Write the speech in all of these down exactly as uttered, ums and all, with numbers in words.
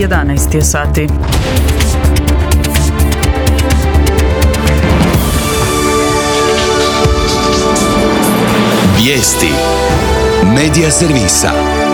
jedanaest je sati. Vijesti Medija servisa.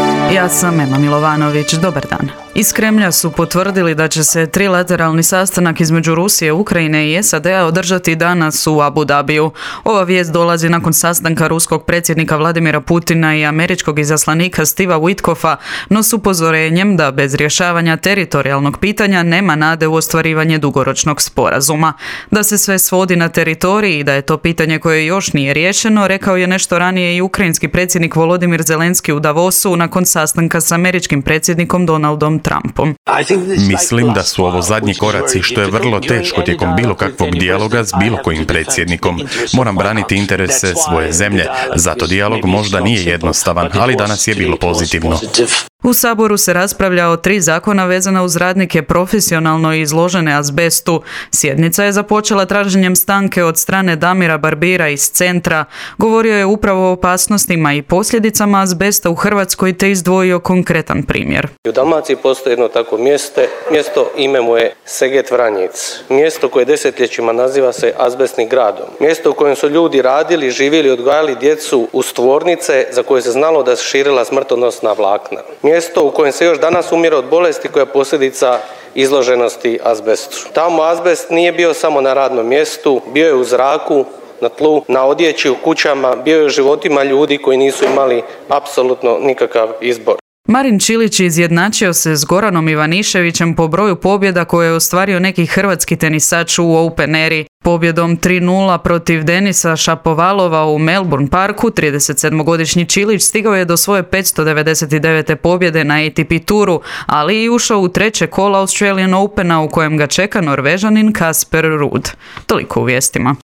Ja sam Ema Milovanović, dobar dan. Iz Kremlja su potvrdili da će se trilateralni sastanak između Rusije, Ukrajine i S A D-a održati danas u Abu Dhabiju. Ova vijest dolazi nakon sastanka ruskog predsjednika Vladimira Putina i američkog izaslanika Steva Witkoffa, no s upozorenjem da bez rješavanja teritorijalnog pitanja nema nade u ostvarivanje dugoročnog sporazuma. Da se sve svodi na teritoriji i da je to pitanje koje još nije riješeno, rekao je nešto ranije i ukrajinski predsjednik Volodimir Zelenski u Davosu nakon sastanka s američkim predsjednikom Donaldom Trumpom. Mislim da su ovo zadnji koraci, što je vrlo teško tijekom bilo kakvog dijaloga s bilo kojim predsjednikom. Moram braniti interese svoje zemlje, zato dijalog možda nije jednostavan, ali danas je bilo pozitivno. U Saboru se raspravlja o tri zakona vezana uz radnike profesionalno izložene azbestu. Sjednica je započela traženjem stanke od strane Damira Barbira iz Centra. Govorio je upravo o opasnostima i posljedicama azbesta u Hrvatskoj te izdvojio konkretan primjer. U Dalmaciji postoji jedno takvo mjesto, mjesto ime mu je Seget Vranjic. Mjesto koje desetljećima naziva se azbestnim gradom. Mjesto u kojem su ljudi radili, živjeli, odgajali djecu u stvornice za koje se znalo da se širila smrtonosna vlakna. Mjesto u kojem se još danas umire od bolesti koja je posljedica izloženosti azbestu. Tamo azbest nije bio samo na radnom mjestu, bio je u zraku, na tlu, na odjeći, u kućama, bio je u životima ljudi koji nisu imali apsolutno nikakav izbor. Marin Čilić izjednačio se s Goranom Ivaniševićem po broju pobjeda koje je ostvario neki hrvatski tenisač u Open Eri. Pobjedom tri nula protiv Denisa Šapovalova u Melbourne Parku, tridesetsedmogodišnji Čilić stigao je do svoje petsto devedeset devete pobjede na A T P turu, ali i ušao u treće kola Australian Opena u kojem ga čeka Norvežanin Casper Ruud. Toliko u vijestima.